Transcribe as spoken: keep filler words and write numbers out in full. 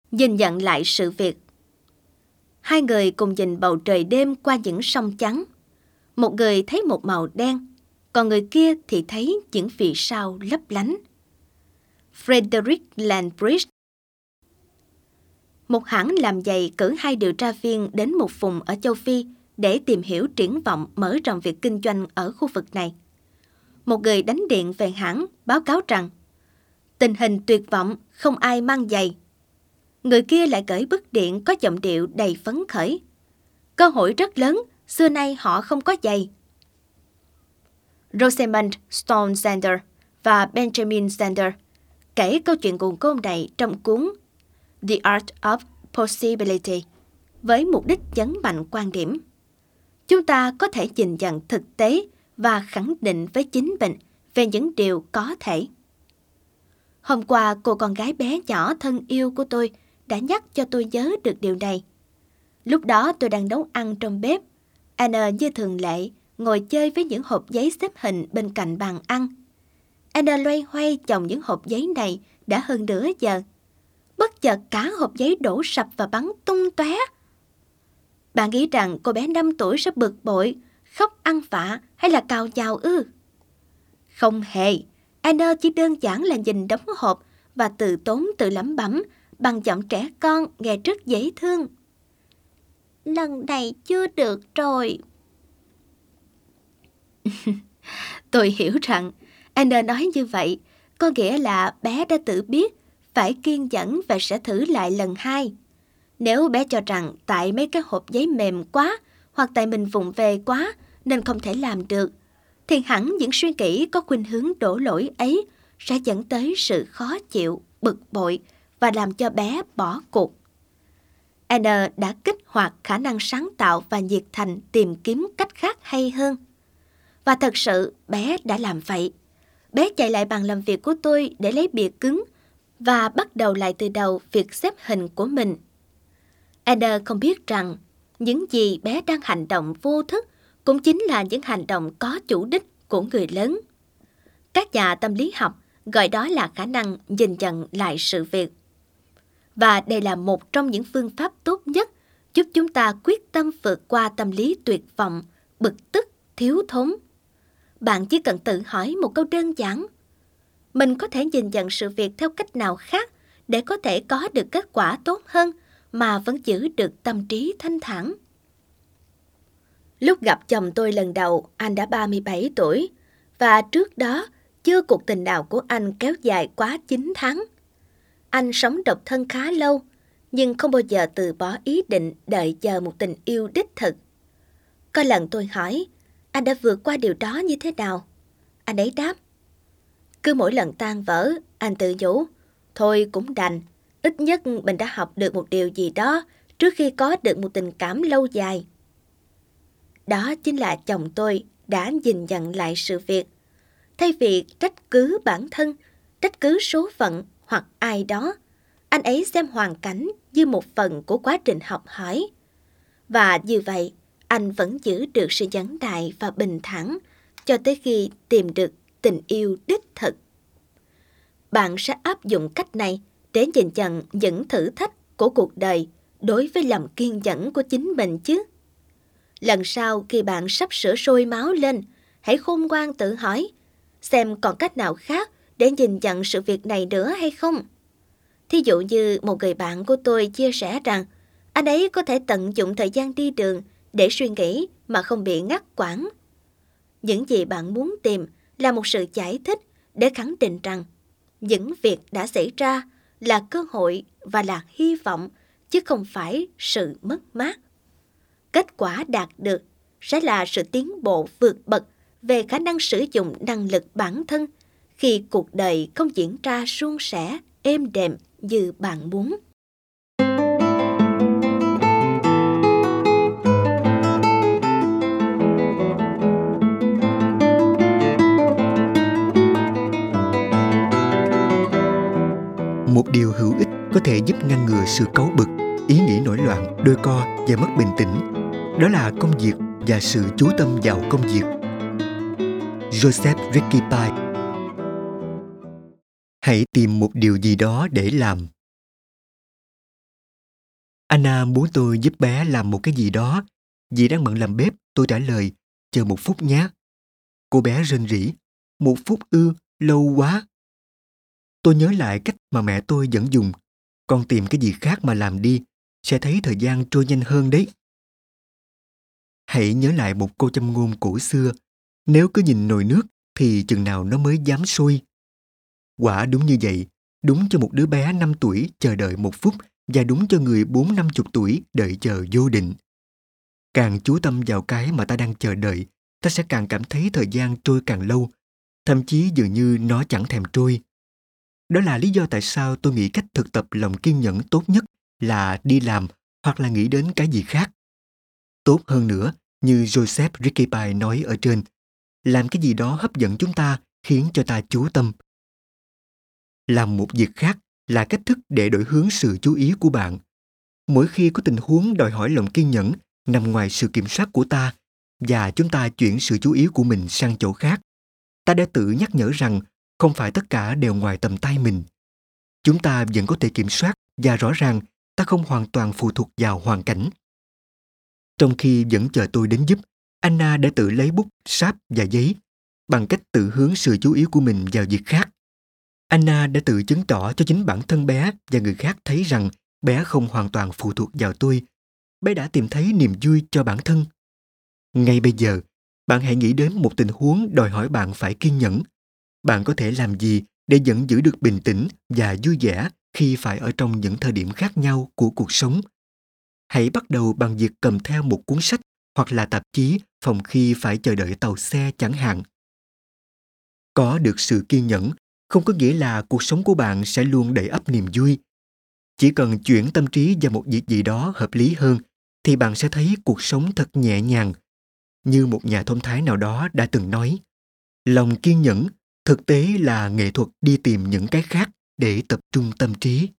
Nhìn nhận lại sự việc. Hai người cùng nhìn bầu trời đêm qua những sông trắng. Một người thấy một màu đen, còn người kia thì thấy những vì sao lấp lánh. Frederick Landbridge. Một hãng làm giày cử hai điều tra viên đến một vùng ở châu Phi để tìm hiểu triển vọng mở rộng việc kinh doanh ở khu vực này. Một người đánh điện về hãng báo cáo rằng tình hình tuyệt vọng, không ai mang giày. Người kia lại gửi bức điện có giọng điệu đầy phấn khởi. Cơ hội rất lớn, xưa nay họ không có giày. Rosamund Stone Sander và Benjamin Sander kể câu chuyện cuồng ngôn này trong cuốn The Art of Possibility với mục đích nhấn mạnh quan điểm. Chúng ta có thể nhìn nhận thực tế và khẳng định với chính mình về những điều có thể. Hôm qua, cô con gái bé nhỏ thân yêu của tôi đã nhắc cho tôi nhớ được điều này. Lúc đó tôi đang nấu ăn trong bếp. Anna như thường lệ ngồi chơi với những hộp giấy xếp hình bên cạnh bàn ăn. Anna loay hoay chồng những hộp giấy này đã hơn nửa giờ. Bất chợt cả hộp giấy đổ sập và bắn tung tóe. Bạn nghĩ rằng cô bé năm tuổi sẽ bực bội, khóc ăn vạ hay là cào nhào ư? Không hề. Anna chỉ đơn giản là nhìn đống hộp và từ tốn tự lẩm bẩm bằng giọng trẻ con nghe rất dễ thương. Lần này chưa được rồi. Tôi hiểu rằng Anna nói như vậy có nghĩa là bé đã tự biết phải kiên nhẫn và sẽ thử lại lần hai. Nếu bé cho rằng tại mấy cái hộp giấy mềm quá hoặc tại mình vụng về quá nên không thể làm được, thì hẳn những suy nghĩ có khuynh hướng đổ lỗi ấy sẽ dẫn tới sự khó chịu, bực bội và làm cho bé bỏ cuộc. Anna đã kích hoạt khả năng sáng tạo và nhiệt thành tìm kiếm cách khác hay hơn. Và thật sự bé đã làm vậy. Bé chạy lại bàn làm việc của tôi để lấy bìa cứng và bắt đầu lại từ đầu việc xếp hình của mình. Anna không biết rằng những gì bé đang hành động vô thức cũng chính là những hành động có chủ đích của người lớn. Các nhà tâm lý học gọi đó là khả năng nhìn nhận lại sự việc. Và đây là một trong những phương pháp tốt nhất giúp chúng ta quyết tâm vượt qua tâm lý tuyệt vọng, bực tức, thiếu thốn. Bạn chỉ cần tự hỏi một câu đơn giản. Mình có thể nhìn nhận sự việc theo cách nào khác để có thể có được kết quả tốt hơn mà vẫn giữ được tâm trí thanh thản? Lúc gặp chồng tôi lần đầu, anh đã ba mươi bảy tuổi, và trước đó chưa cuộc tình nào của anh kéo dài quá chín tháng. Anh sống độc thân khá lâu, nhưng không bao giờ từ bỏ ý định đợi chờ một tình yêu đích thực. Có lần tôi hỏi, anh đã vượt qua điều đó như thế nào? Anh ấy đáp, cứ mỗi lần tan vỡ, anh tự nhủ, thôi cũng đành, ít nhất mình đã học được một điều gì đó trước khi có được một tình cảm lâu dài. Đó chính là chồng tôi đã nhìn nhận lại sự việc. Thay vì trách cứ bản thân, trách cứ số phận hoặc ai đó, anh ấy xem hoàn cảnh như một phần của quá trình học hỏi. Và như vậy, anh vẫn giữ được sự nhẫn nại và bình thản cho tới khi tìm được tình yêu đích thực. Bạn sẽ áp dụng cách này để nhìn nhận những thử thách của cuộc đời đối với lòng kiên nhẫn của chính mình chứ. Lần sau khi bạn sắp sửa sôi máu lên, hãy khôn ngoan tự hỏi, xem còn cách nào khác để nhìn nhận sự việc này nữa hay không. Thí dụ như một người bạn của tôi chia sẻ rằng anh ấy có thể tận dụng thời gian đi đường để suy nghĩ mà không bị ngắt quãng. Những gì bạn muốn tìm là một sự giải thích để khẳng định rằng những việc đã xảy ra là cơ hội và là hy vọng, chứ không phải sự mất mát. Kết quả đạt được sẽ là sự tiến bộ vượt bậc về khả năng sử dụng năng lực bản thân khi cuộc đời không diễn ra suôn sẻ, êm đềm như bạn muốn. Một điều hữu ích có thể giúp ngăn ngừa sự cáu bực, ý nghĩ nổi loạn, đôi co và mất bình tĩnh. Đó là công việc và sự chú tâm vào công việc. Joseph Ricky Pye. Hãy tìm một điều gì đó để làm. Anna muốn tôi giúp bé làm một cái gì đó. Dì đang bận làm bếp, tôi trả lời, chờ một phút nhé. Cô bé rên rỉ, một phút ư, lâu quá. Tôi nhớ lại cách mà mẹ tôi vẫn dùng. Con tìm cái gì khác mà làm đi, sẽ thấy thời gian trôi nhanh hơn đấy. Hãy nhớ lại một câu châm ngôn cổ xưa, nếu cứ nhìn nồi nước thì chừng nào nó mới dám sôi. Quả đúng như vậy, đúng cho một đứa bé năm tuổi chờ đợi một phút và đúng cho người bốn năm chục tuổi đợi chờ vô định. Càng chú tâm vào cái mà ta đang chờ đợi, ta sẽ càng cảm thấy thời gian trôi càng lâu, thậm chí dường như nó chẳng thèm trôi. Đó là lý do tại sao tôi nghĩ cách thực tập lòng kiên nhẫn tốt nhất là đi làm hoặc là nghĩ đến cái gì khác. Tốt hơn nữa, như Joseph Ricky Pye nói ở trên, làm cái gì đó hấp dẫn chúng ta, khiến cho ta chú tâm. Làm một việc khác là cách thức để đổi hướng sự chú ý của bạn. Mỗi khi có tình huống đòi hỏi lòng kiên nhẫn nằm ngoài sự kiểm soát của ta và chúng ta chuyển sự chú ý của mình sang chỗ khác, ta đã tự nhắc nhở rằng không phải tất cả đều ngoài tầm tay mình. Chúng ta vẫn có thể kiểm soát và rõ ràng ta không hoàn toàn phụ thuộc vào hoàn cảnh. Trong khi vẫn chờ tôi đến giúp, Anna đã tự lấy bút, sáp và giấy bằng cách tự hướng sự chú ý của mình vào việc khác. Anna đã tự chứng tỏ cho chính bản thân bé và người khác thấy rằng bé không hoàn toàn phụ thuộc vào tôi. Bé đã tìm thấy niềm vui cho bản thân. Ngay bây giờ, bạn hãy nghĩ đến một tình huống đòi hỏi bạn phải kiên nhẫn. Bạn có thể làm gì để vẫn giữ được bình tĩnh và vui vẻ khi phải ở trong những thời điểm khác nhau của cuộc sống? Hãy bắt đầu bằng việc cầm theo một cuốn sách hoặc là tạp chí phòng khi phải chờ đợi tàu xe chẳng hạn. Có được sự kiên nhẫn không có nghĩa là cuộc sống của bạn sẽ luôn đầy ắp niềm vui. Chỉ cần chuyển tâm trí vào một việc gì đó hợp lý hơn thì bạn sẽ thấy cuộc sống thật nhẹ nhàng. Như một nhà thông thái nào đó đã từng nói, lòng kiên nhẫn thực tế là nghệ thuật đi tìm những cái khác để tập trung tâm trí.